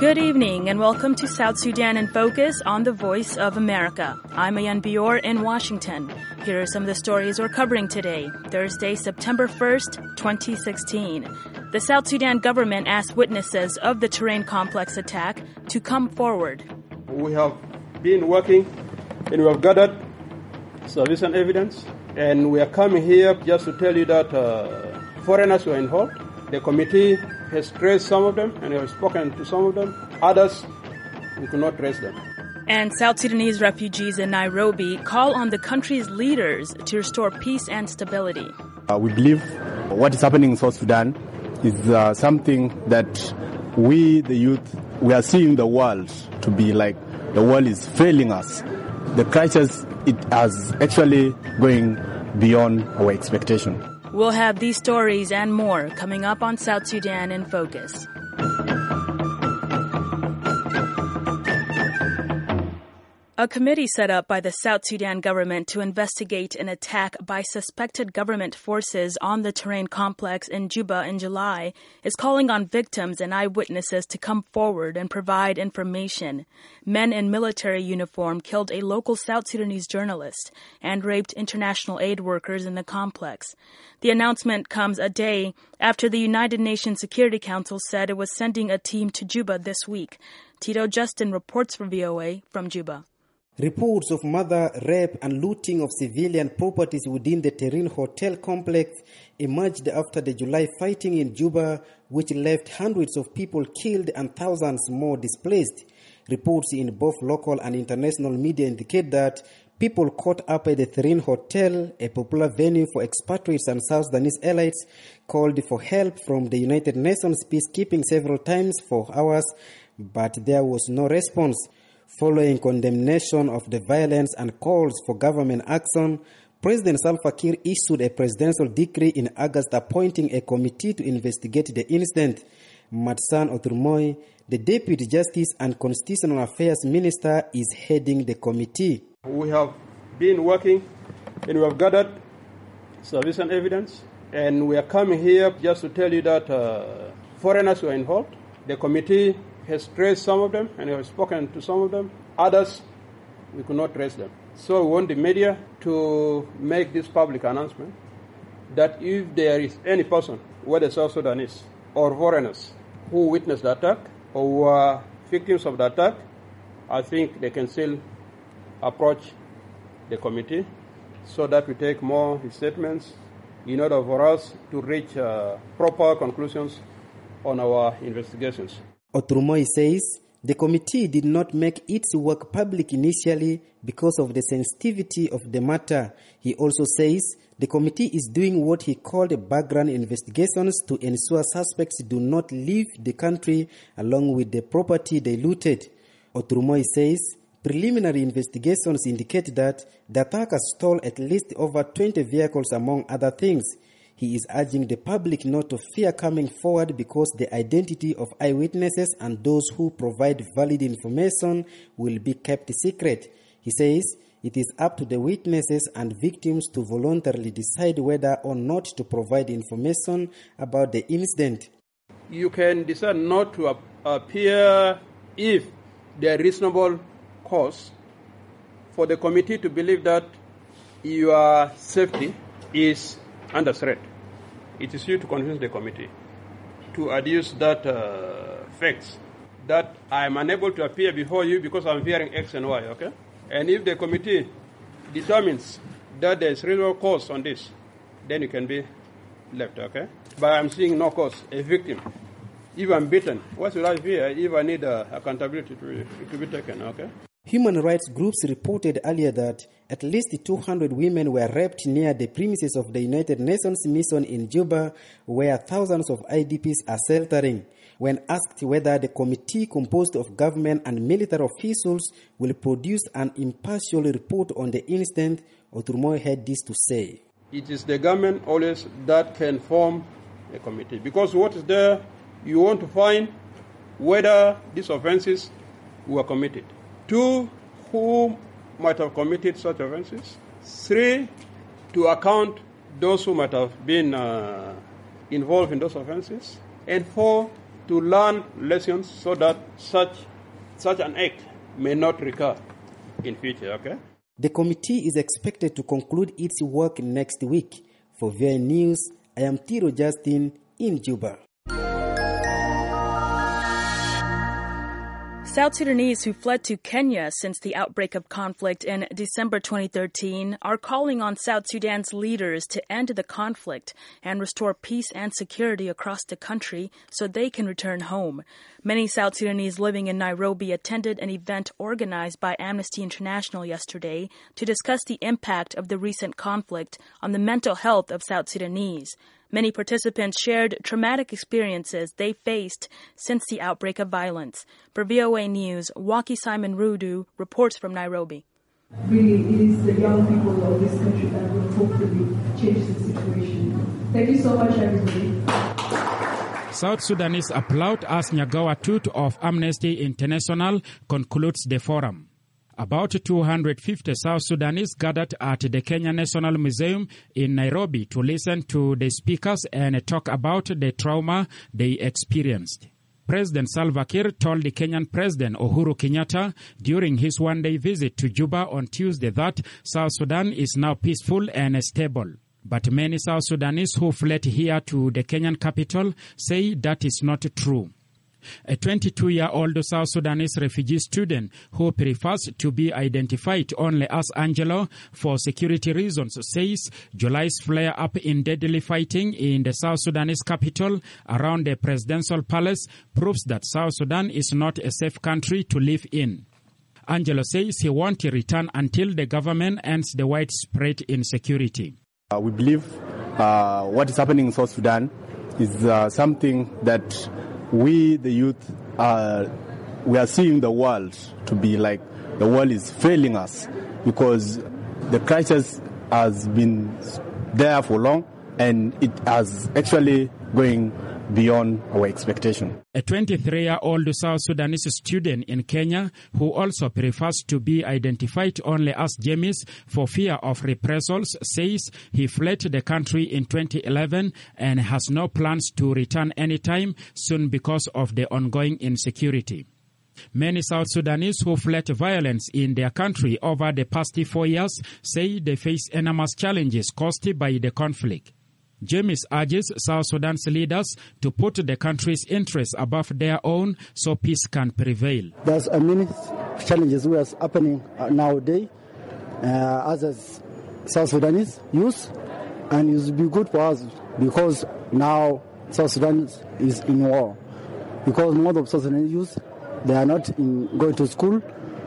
Good evening and welcome to South Sudan in Focus on the Voice of America. I'm Ayan Bior in Washington. Here are some of the stories we're covering today, Thursday, September 1st, 2016. The South Sudan government asked witnesses of the terrain complex attack to come forward. We have been working and we have gathered sufficient evidence, and we are coming here just to tell you that foreigners were involved. The committee has traced some of them and we have spoken to some of them. Others, we could not trace them. And South Sudanese refugees in Nairobi call on the country's leaders to restore peace and stability. We believe what is happening in South Sudan is something that we, the youth, we are seeing the world to be like the world is failing us. The crisis, it has actually going beyond our expectation. We'll have these stories and more coming up on South Sudan in Focus. A committee set up by the South Sudan government to investigate an attack by suspected government forces on the terrain complex in Juba in July is calling on victims and eyewitnesses to come forward and provide information. Men in military uniform killed a local South Sudanese journalist and raped international aid workers in the complex. The announcement comes a day after the United Nations Security Council said it was sending a team to Juba this week. Tito Justin reports for VOA from Juba. Reports of murder, rape and looting of civilian properties within the Terrain Hotel complex emerged after the July fighting in Juba, which left hundreds of people killed and thousands more displaced. Reports in both local and international media indicate that people caught up at the Terrain Hotel, a popular venue for expatriates and South Sudanese elites, called for help from the United Nations peacekeeping several times for hours, but there was no response. Following condemnation of the violence and calls for government action, President Salva Kiir issued a presidential decree in August appointing a committee to investigate the incident. Matsan Oturmoy, the Deputy Justice and Constitutional Affairs Minister, is heading the committee. We have been working and we have gathered sufficient evidence, and we are coming here just to tell you that foreigners were involved. The committee has traced some of them and we have spoken to some of them. Others, we could not trace them. So we want the media to make this public announcement that if there is any person, whether South Sudanese or foreigners, who witnessed the attack or were victims of the attack, I think they can still approach the committee so that we take more statements in order for us to reach proper conclusions on our investigations. Otrumoy says the committee did not make its work public initially because of the sensitivity of the matter. He also says the committee is doing what he called background investigations to ensure suspects do not leave the country along with the property they looted. Otrumoy says preliminary investigations indicate that the attackers stole at least over 20 vehicles among other things. He is urging the public not to fear coming forward because the identity of eyewitnesses and those who provide valid information will be kept secret. He says it is up to the witnesses and victims to voluntarily decide whether or not to provide information about the incident. You can decide not to appear if there is reasonable cause for the committee to believe that your safety is under threat. It is you to convince the committee to adduce that facts that I am unable to appear before you because I am fearing X and Y, okay? And if the committee determines that there is real cause on this, then you can be left, okay? But I am seeing no cause, a victim. If I am beaten, what should I fear if I need accountability to be taken, okay? Human rights groups reported earlier that at least 200 women were raped near the premises of the United Nations mission in Juba, where thousands of IDPs are sheltering. When asked whether the committee composed of government and military officials will produce an impartial report on the incident, Oturmoy had this to say. It is the government always that can form a committee. Because what is there, you want to find whether these offenses were committed. 2, who might have committed such offenses. 3, to account those who might have been involved in those offenses. And 4, to learn lessons so that such an act may not recur in future, okay? The committee is expected to conclude its work next week. For VI News, I am Tiro Justin in Juba. South Sudanese who fled to Kenya since the outbreak of conflict in December 2013 are calling on South Sudan's leaders to end the conflict and restore peace and security across the country so they can return home. Many South Sudanese living in Nairobi attended an event organized by Amnesty International yesterday to discuss the impact of the recent conflict on the mental health of South Sudanese. Many participants shared traumatic experiences they faced since the outbreak of violence. For VOA News, Waki Simon Rudu reports from Nairobi. Really, it is the young people of this country that will hopefully change the situation. Thank you so much, everybody. South Sudanese applaud as Nyagawa Tut of Amnesty International concludes the forum. About 250 South Sudanese gathered at the Kenya National Museum in Nairobi to listen to the speakers and talk about the trauma they experienced. President Salva Kiir told the Kenyan President Uhuru Kenyatta during his one-day visit to Juba on Tuesday that South Sudan is now peaceful and stable. But many South Sudanese who fled here to the Kenyan capital say that is not true. A 22-year-old South Sudanese refugee student who prefers to be identified only as Angelo for security reasons says July's flare-up in deadly fighting in the South Sudanese capital around the presidential palace proves that South Sudan is not a safe country to live in. Angelo says he won't return until the government ends the widespread insecurity. We believe what is happening in South Sudan is something that we, the youth, we are seeing the world to be like the world is failing us because the crisis has been there for long and it has actually going beyond our expectation. A 23-year-old South Sudanese student in Kenya who also prefers to be identified only as James for fear of reprisals says he fled the country in 2011 and has no plans to return anytime soon because of the ongoing insecurity. Many South Sudanese who fled violence in their country over the past 4 years say they face enormous challenges caused by the conflict. James urges South Sudan's leaders to put the country's interests above their own so peace can prevail. There's many challenges we are happening nowadays as South Sudanese youth, and it will be good for us because now South Sudan is in war. Because most of South Sudanese youth, they are not going to school,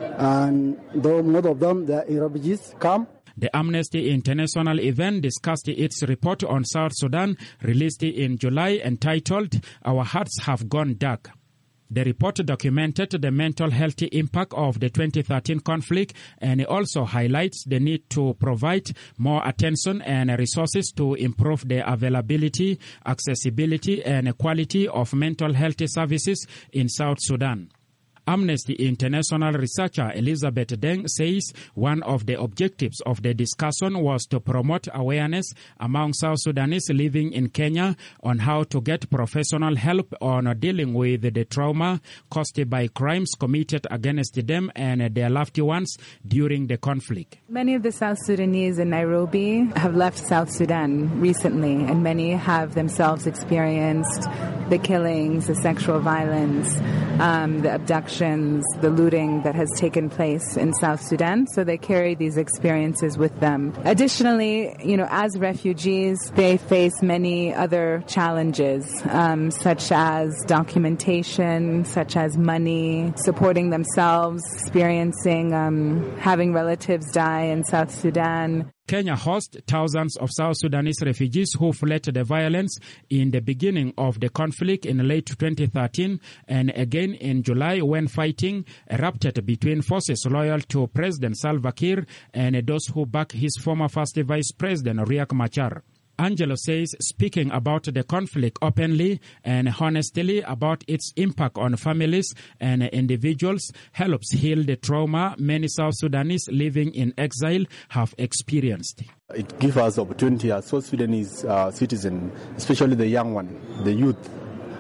and though most of them they are in refugees camp. The Amnesty International event discussed its report on South Sudan, released in July, entitled "Our Hearts Have Gone Dark." The report documented the mental health impact of the 2013 conflict and also highlights the need to provide more attention and resources to improve the availability, accessibility, and quality of mental health services in South Sudan. Amnesty International researcher Elizabeth Deng says one of the objectives of the discussion was to promote awareness among South Sudanese living in Kenya on how to get professional help on dealing with the trauma caused by crimes committed against them and their loved ones during the conflict. Many of the South Sudanese in Nairobi have left South Sudan recently, and many have themselves experienced the killings, the sexual violence, the abductions, the looting that has taken place in South Sudan. So they carry these experiences with them. Additionally, as refugees, they face many other challenges, such as documentation, such as money, supporting themselves, experiencing having relatives die in South Sudan. Kenya hosts thousands of South Sudanese refugees who fled the violence in the beginning of the conflict in late 2013 and again in July when fighting erupted between forces loyal to President Salva Kiir and those who back his former first vice president Riek Machar. Angelo says speaking about the conflict openly and honestly about its impact on families and individuals helps heal the trauma many South Sudanese living in exile have experienced. It gives us opportunity as South Sudanese citizens, especially the young one, the youth,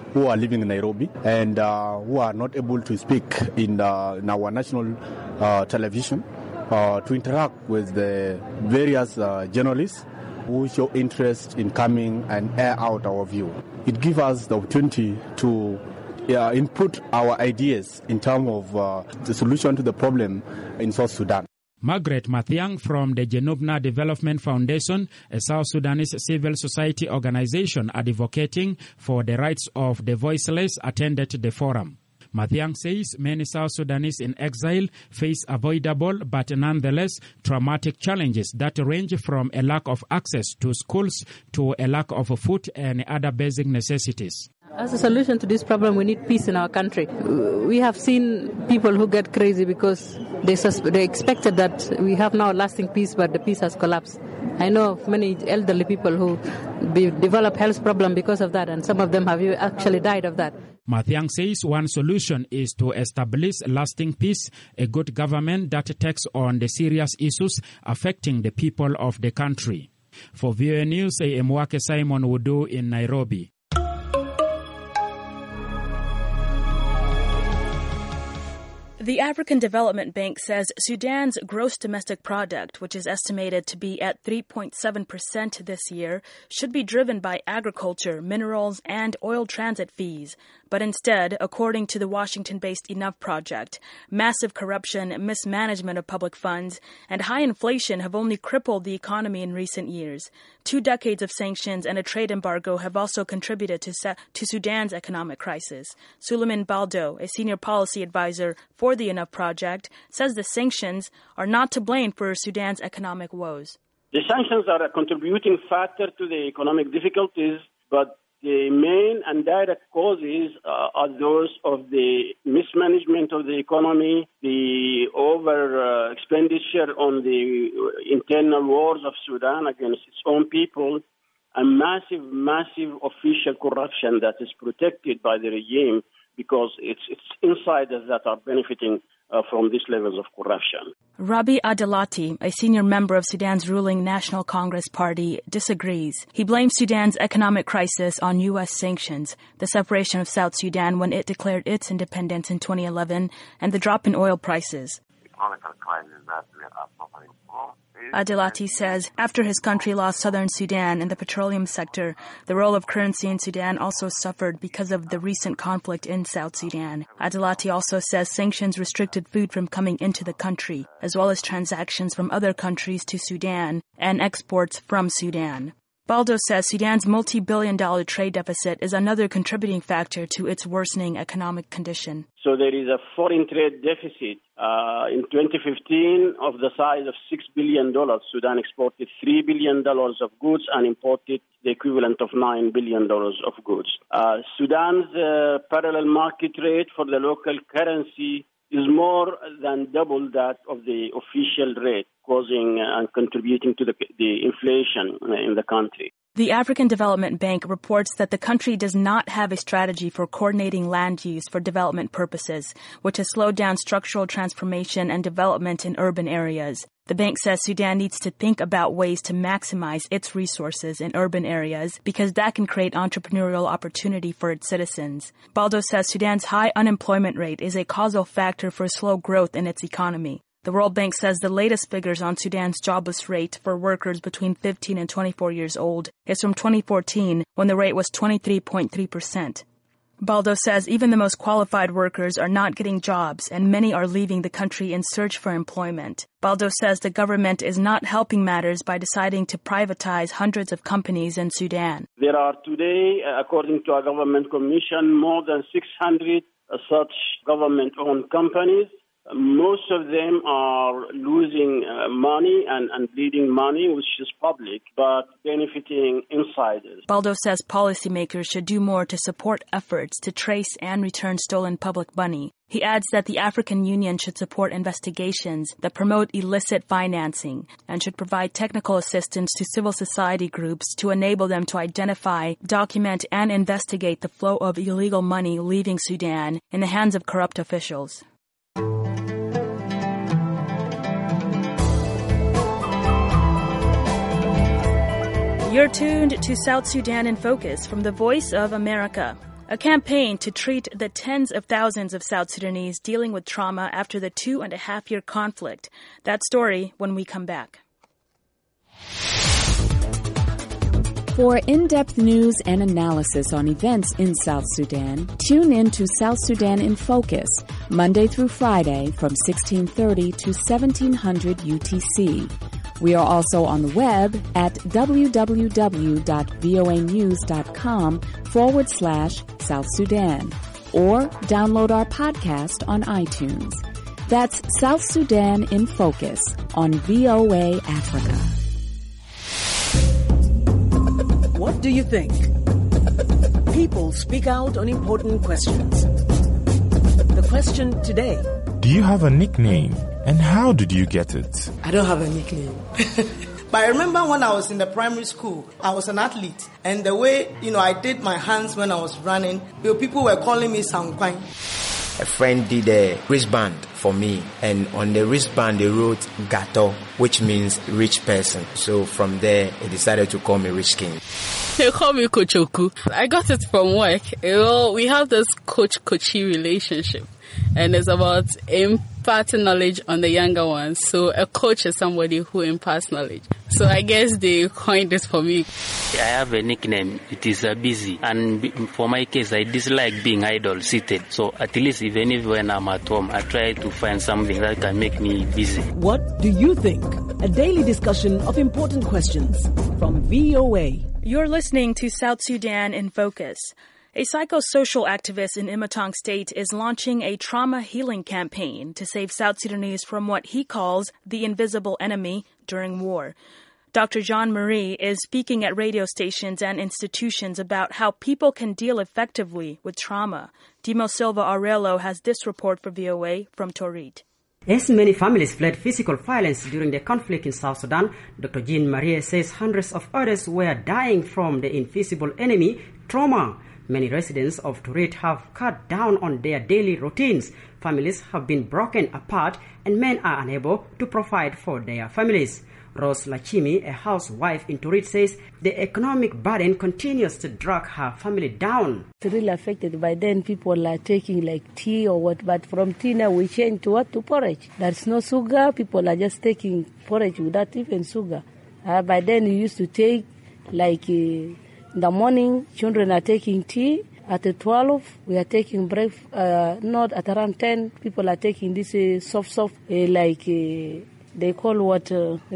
who are living in Nairobi and who are not able to speak in our national television to interact with the various journalists who show interest in coming and air out our view. It gives us the opportunity to input our ideas in terms of the solution to the problem in South Sudan. Margaret Mathiang from the Genubna Development Foundation, a South Sudanese civil society organization advocating for the rights of the voiceless, attended the forum. Mathiang says many South Sudanese in exile face avoidable but nonetheless traumatic challenges that range from a lack of access to schools to a lack of food and other basic necessities. As a solution to this problem, we need peace in our country. We have seen people who get crazy because they expected that we have now lasting peace, but the peace has collapsed. I know of many elderly people who develop health problems because of that, and some of them have actually died of that. Mathiang says one solution is to establish lasting peace, a good government that takes on the serious issues affecting the people of the country. For VOA News, I am Wake Simon Wudu in Nairobi. The African Development Bank says Sudan's gross domestic product, which is estimated to be at 3.7% this year, should be driven by agriculture, minerals, and oil transit fees. But instead, according to the Washington-based Enough Project, massive corruption, mismanagement of public funds, and high inflation have only crippled the economy in recent years. 2 decades of sanctions and a trade embargo have also contributed to Sudan's economic crisis. Suleiman Baldo, a senior policy advisor for the Enough Project, says the sanctions are not to blame for Sudan's economic woes. The sanctions are a contributing factor to the economic difficulties, but the main and direct causes are those of the mismanagement of the economy, the over expenditure on the internal wars of Sudan against its own people, and massive official corruption that is protected by the regime because it's insiders that are benefiting from these levels of corruption. Rabi Adalati, a senior member of Sudan's ruling National Congress Party, disagrees. He blames Sudan's economic crisis on U.S. sanctions, the separation of South Sudan when it declared its independence in 2011, and the drop in oil prices. Adilati says after his country lost southern Sudan in the petroleum sector, the role of currency in Sudan also suffered because of the recent conflict in South Sudan. Adilati also says sanctions restricted food from coming into the country, as well as transactions from other countries to Sudan and exports from Sudan. Baldo says Sudan's multi-billion-dollar trade deficit is another contributing factor to its worsening economic condition. So there is a foreign trade deficit. In 2015, of the size of $6 billion, Sudan exported $3 billion of goods and imported the equivalent of $9 billion of goods. Sudan's parallel market rate for the local currency is more than double that of the official rate, causing and contributing to the inflation in the country. The African Development Bank reports that the country does not have a strategy for coordinating land use for development purposes, which has slowed down structural transformation and development in urban areas. The bank says Sudan needs to think about ways to maximize its resources in urban areas because that can create entrepreneurial opportunity for its citizens. Baldo says Sudan's high unemployment rate is a causal factor for slow growth in its economy. The World Bank says the latest figures on Sudan's jobless rate for workers between 15 and 24 years old is from 2014, when the rate was 23.3%. Baldo says even the most qualified workers are not getting jobs, and many are leaving the country in search for employment. Baldo says the government is not helping matters by deciding to privatize hundreds of companies in Sudan. There are today, according to a government commission, more than 600 such government-owned companies. Most of them are losing money and bleeding money, which is public, but benefiting insiders. Baldo says policymakers should do more to support efforts to trace and return stolen public money. He adds that the African Union should support investigations that promote illicit financing and should provide technical assistance to civil society groups to enable them to identify, document, and investigate the flow of illegal money leaving Sudan in the hands of corrupt officials. You're tuned to South Sudan in Focus from the Voice of America. a campaign to treat the tens of thousands of South Sudanese dealing with trauma after the 2.5-year conflict. That story when we come back. For in-depth news and analysis on events in South Sudan, tune in to South Sudan in Focus, Monday through Friday from 1630 to 1700 UTC. We are also on the web at www.voanews.com/South Sudan or download our podcast on iTunes. That's South Sudan in Focus on VOA Africa. What do you think? People speak out on important questions. The question today: do you have a nickname? And how did you get it? I don't have a nickname. But I remember when I was in the primary school, I was an athlete. And the way, I did my hands when I was running, people were calling me Sangkwang. A friend did a wristband for me. And on the wristband, they wrote Gato, which means rich person. So from there, they decided to call me Rich King. They call me Coach Oku. I got it from work. We have this coach-coachee relationship. And it's about imparting knowledge on the younger ones. So a coach is somebody who imparts knowledge. So I guess they coined this for me. I have a nickname. It is Busy. And for my case, I dislike being idle, seated. So at least even if when I'm at home, I try to find something that can make me busy. What do you think? A daily discussion of important questions from VOA. You're listening to South Sudan in Focus. A psychosocial activist in Imatong State is launching a trauma healing campaign to save South Sudanese from what he calls the invisible enemy during war. Dr. Jean Marie is speaking at radio stations and institutions about how people can deal effectively with trauma. Dimo Silva Aurelio has this report for VOA from Torit. As many families fled physical violence during the conflict in South Sudan, Dr. Jean Marie says hundreds of others were dying from the invisible enemy, trauma. Many residents of Torit have cut down on their daily routines. Families have been broken apart and men are unable to provide for their families. Rose Lachimi, a housewife in Torit, says the economic burden continues to drag her family down. It's really affected. By then people are taking like tea or what, but from tea now we change to what? To porridge. There's no sugar. People are just taking porridge without even sugar. By then we used to take like... in the morning, children are taking tea. At 12, we are taking breakfast. Not at around 10, people are taking this soft, they call what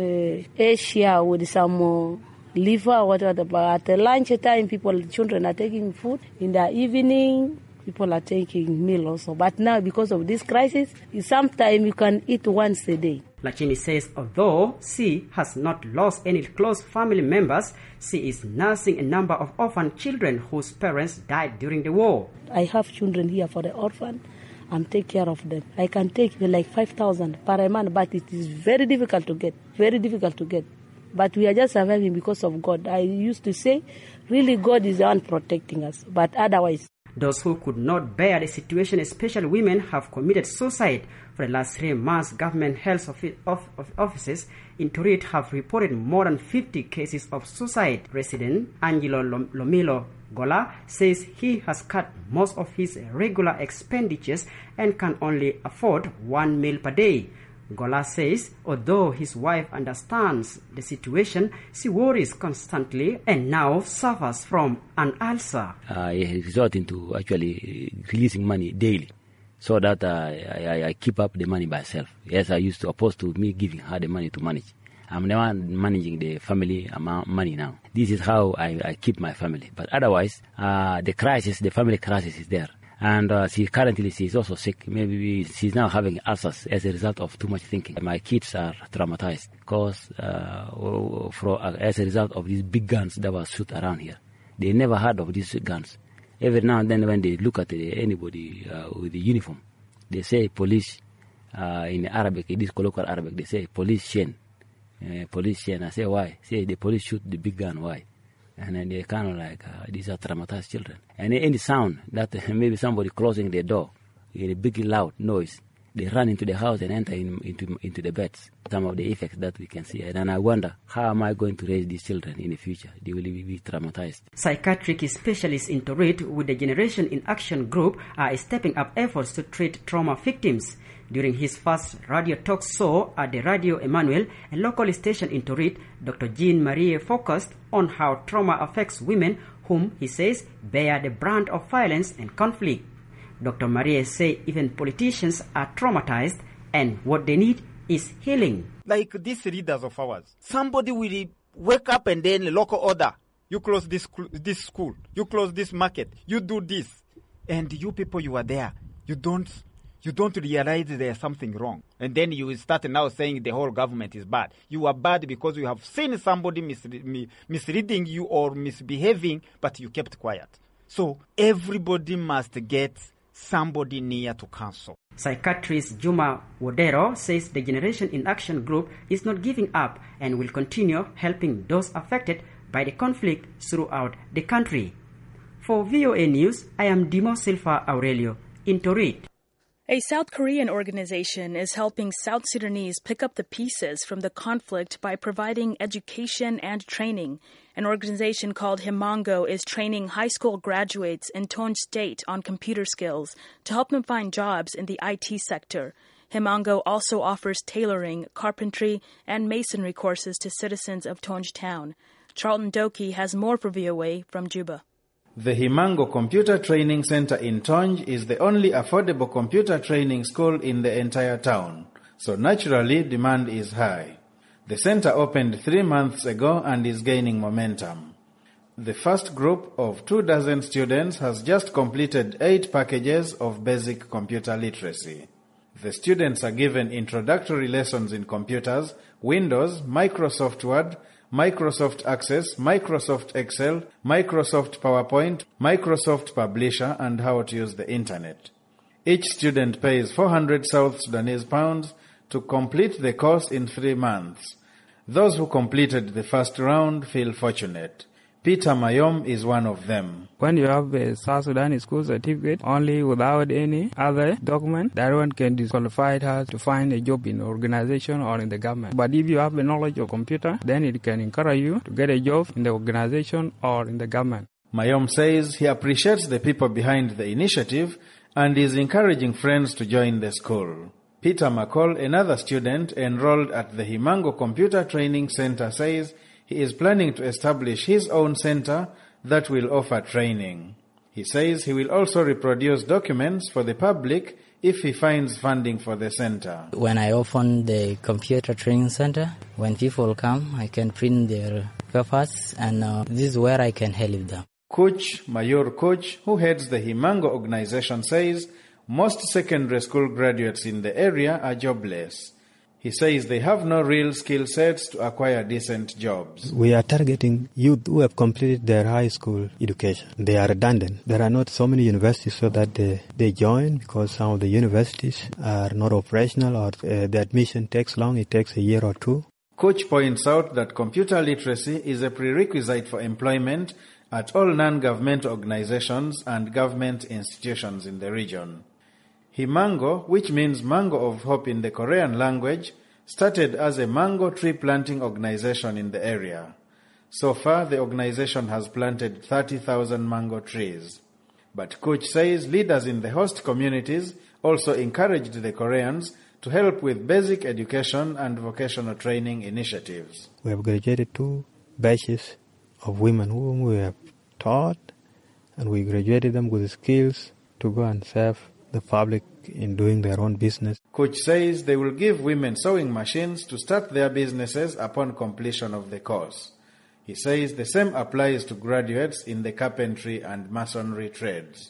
Asia with some liver, whatever. But at lunch time, children are taking food. In the evening, people are taking meal also. But now, because of this crisis, sometimes you can eat once a day. Lachini says although she has not lost any close family members, she is nursing a number of orphan children whose parents died during the war. I have children here for the orphan and take care of them. I can take like 5,000 per month, but it is very difficult to get. But we are just surviving because of God. I used to say, really God is the one protecting us, but otherwise. Those who could not bear the situation, especially women, have committed suicide. For the last 3 months, government health offices in Torit have reported more than 50 cases of suicide. Resident Angelo Lomilo Gola says he has cut most of his regular expenditures and can only afford 1 meal per day. Gola says although his wife understands the situation, she worries constantly and now suffers from an ulcer. I resort into actually releasing money daily so that I keep up the money by myself. Yes, I used to opposed to me giving her the money to manage. I'm the one managing the family money now. This is how I keep my family. But otherwise, the family crisis is there. And she's also sick. Maybe she's now having ulcers as a result of too much thinking. My kids are traumatized because as a result of these big guns that were shot around here. They never heard of these guns. Every now and then when they look at anybody with the uniform, they say police in Arabic, in this colloquial Arabic, they say police Shen. Police Shen. I say why? Say the police shoot the big gun, why? And then they kind of like, these are traumatized children. And any sound that maybe somebody closing their door in a big loud noise, They run into the house and enter into the beds. Some of the effects that we can see. And I wonder, how am I going to raise these children in the future? They will be traumatized. Psychiatric specialists in Torit with the Generation in Action group are stepping up efforts to treat trauma victims. During his first radio talk show at the Radio Emmanuel, a local station in Torit, Dr. Jean-Marie focused on how trauma affects women whom he says bear the brunt of violence and conflict. Dr. Marie says even politicians are traumatized and what they need is healing. Like these leaders of ours, somebody will wake up and then local order. You close this school, you close this market, you do this. And you people, you are there. You don't realize there's something wrong. And then you start now saying the whole government is bad. You are bad because you have seen somebody misleading you or misbehaving, but you kept quiet. So everybody must get somebody near to counsel. Psychiatrist Juma Wodero says the Generation in Action group is not giving up and will continue helping those affected by the conflict throughout the country. For VOA News, I am Dimo Silva Aurelio in Torit. A South Korean organization is helping South Sudanese pick up the pieces from the conflict by providing education and training. An organization called Himango is training high school graduates in Tonj State on computer skills to help them find jobs in the IT sector. Himango also offers tailoring, carpentry, and masonry courses to citizens of Tonj Town. Charlton Doki has more for VOA from Juba. The Himango Computer Training Center in Tonj is the only affordable computer training school in the entire town, so naturally demand is high. The center opened 3 months ago and is gaining momentum. The first group of 24 students has just completed 8 packages of basic computer literacy. The students are given introductory lessons in computers, Windows, Microsoft Word, Microsoft Access, Microsoft Excel, Microsoft PowerPoint, Microsoft Publisher, and how to use the Internet. Each student pays 400 South Sudanese pounds to complete the course in 3 months. Those who completed the first round feel fortunate. Peter Mayom is one of them. When you have a South Sudan school certificate, only without any other document, that one can disqualify her to find a job in an organization or in the government. But if you have the knowledge of computer, then it can encourage you to get a job in the organization or in the government. Mayom says he appreciates the people behind the initiative and is encouraging friends to join the school. Peter McCall, another student enrolled at the Himango Computer Training Center, says he is planning to establish his own center that will offer training. He says he will also reproduce documents for the public if he finds funding for the center. When I open the computer training center, when people come, I can print their papers and this is where I can help them. Coach Mayur Coach, who heads the Himango organization, says most secondary school graduates in the area are jobless. He says they have no real skill sets to acquire decent jobs. We are targeting youth who have completed their high school education. They are redundant. There are not so many universities so that they join because some of the universities are not operational or the admission takes long. It takes a year or 2. Coach points out that computer literacy is a prerequisite for employment at all non-government organizations and government institutions in the region. Himango, which means Mango of Hope in the Korean language, started as a mango tree planting organization in the area. So far, the organization has planted 30,000 mango trees. But Kuch says leaders in the host communities also encouraged the Koreans to help with basic education and vocational training initiatives. We have graduated 2 batches of women whom we have taught, and we graduated them with skills to go and serve the public in doing their own business. Coach says they will give women sewing machines to start their businesses upon completion of the course. He says the same applies to graduates in the carpentry and masonry trades.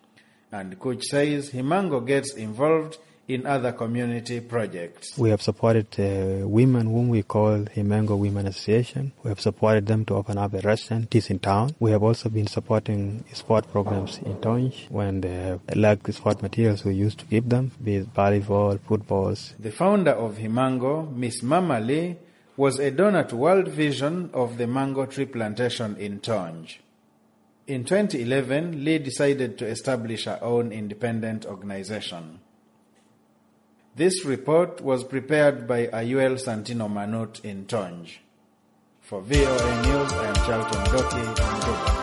And Coach says Himango gets involved in other community projects. We have supported women whom we call Himango Women Association. We have supported them to open up a restaurant in town. We have also been supporting sport programs in Tonj when they lack sport materials we used to give them, be it volleyball, footballs. The founder of Himango, Miss Mama Lee, was a donor to World Vision of the mango tree plantation in Tonj. In 2011, Lee decided to establish her own independent organization. This report was prepared by Ayuel Santino Manut in Tonj. For VOA News, I am Charlton Doki in Juba.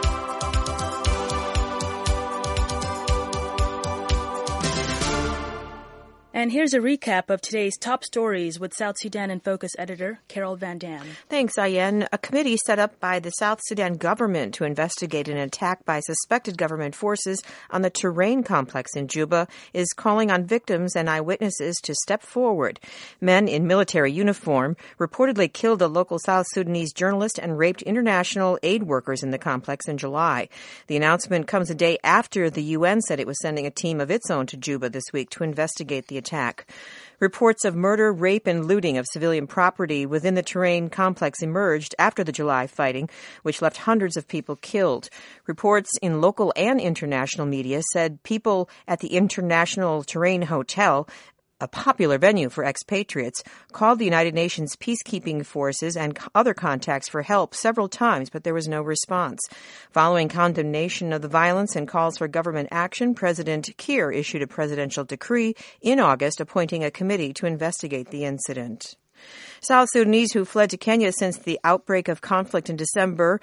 And here's a recap of today's top stories with South Sudan in Focus editor Carol Van Dam. Thanks, Ayen. A committee set up by the South Sudan government to investigate an attack by suspected government forces on the terrain complex in Juba is calling on victims and eyewitnesses to step forward. Men in military uniform reportedly killed a local South Sudanese journalist and raped international aid workers in the complex in July. The announcement comes a day after the UN said it was sending a team of its own to Juba this week to investigate the attack. Reports of murder, rape, and looting of civilian property within the terrain complex emerged after the July fighting, which left hundreds of people killed. Reports in local and international media said people at the International Terrain Hotel, a popular venue for expatriates, called the United Nations peacekeeping forces and other contacts for help several times, but there was no response. Following condemnation of the violence and calls for government action, President Kiir issued a presidential decree in August appointing a committee to investigate the incident. South Sudanese who fled to Kenya since the outbreak of conflict in December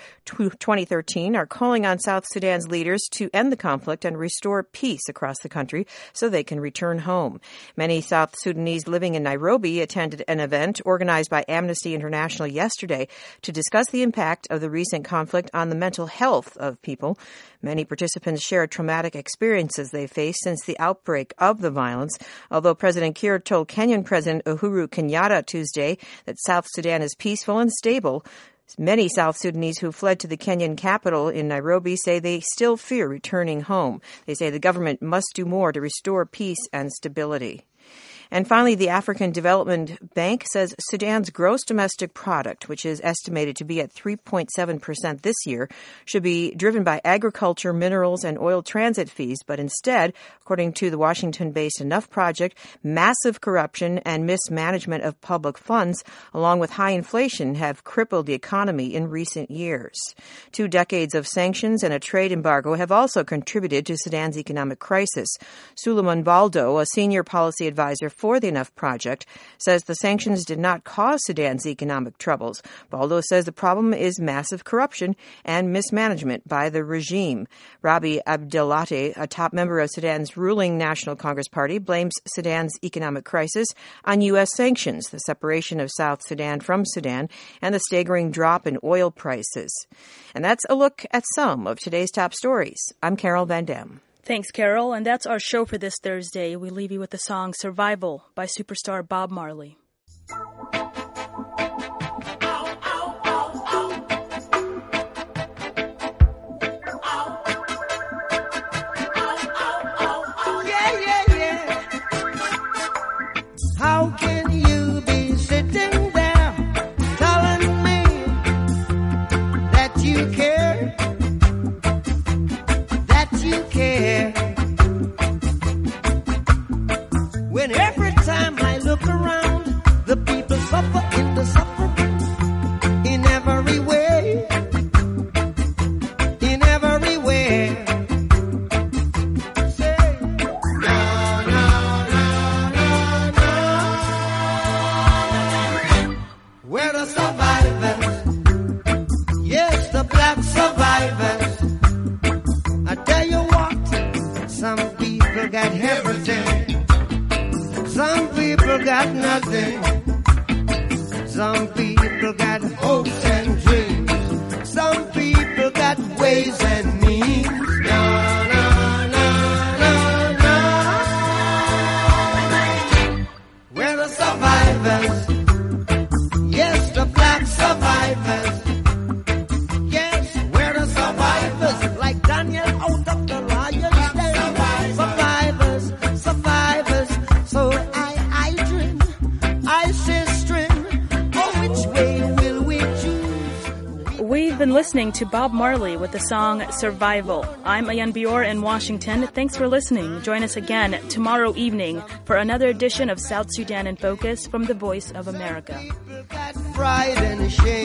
2013 are calling on South Sudan's leaders to end the conflict and restore peace across the country so they can return home. Many South Sudanese living in Nairobi attended an event organized by Amnesty International yesterday to discuss the impact of the recent conflict on the mental health of people. Many participants shared traumatic experiences they faced since the outbreak of the violence, although President Kiir told Kenyan President Uhuru Kenyatta Tuesday that South Sudan is peaceful and stable. Many South Sudanese who fled to the Kenyan capital in Nairobi say they still fear returning home. They say the government must do more to restore peace and stability. And finally, the African Development Bank says Sudan's gross domestic product, which is estimated to be at 3.7% this year, should be driven by agriculture, minerals, and oil transit fees. But instead, according to the Washington-based Enough Project, massive corruption and mismanagement of public funds, along with high inflation, have crippled the economy in recent years. 2 decades of sanctions and a trade embargo have also contributed to Sudan's economic crisis. Suleiman Baldo, a senior policy advisor for the Enough Project, says the sanctions did not cause Sudan's economic troubles. Baldo says the problem is massive corruption and mismanagement by the regime. Rabi Abdellateh, a top member of Sudan's ruling National Congress Party, blames Sudan's economic crisis on U.S. sanctions, the separation of South Sudan from Sudan, and the staggering drop in oil prices. And that's a look at some of today's top stories. I'm Carol Van Dam. Thanks, Carol. And that's our show for this Thursday. We leave you with the song Survival by superstar Bob Marley. How can you be sitting there telling me that you care? When every time I look around, the people suffer in the suffering in every way, in every way. Say, no, no, no, no, no. We're the survivors, yes, the black survivors. I tell you what, some people got everything. Some people got nothing. Some people got hopes and dreams. Some people got ways and means. No, no, no, no, no. We're the survivors. Yes, the black survivors. Yes, we're the survivors. Like Daniel out of the lion's den. Survivors, survivors. So I dream, I say stream, oh, which way will we choose? We've been listening to Bob Marley with the song Survival. I'm Ayan Bior in Washington. Thanks for listening. Join us again tomorrow evening for another edition of South Sudan in Focus from the Voice of America. Got pride and shame.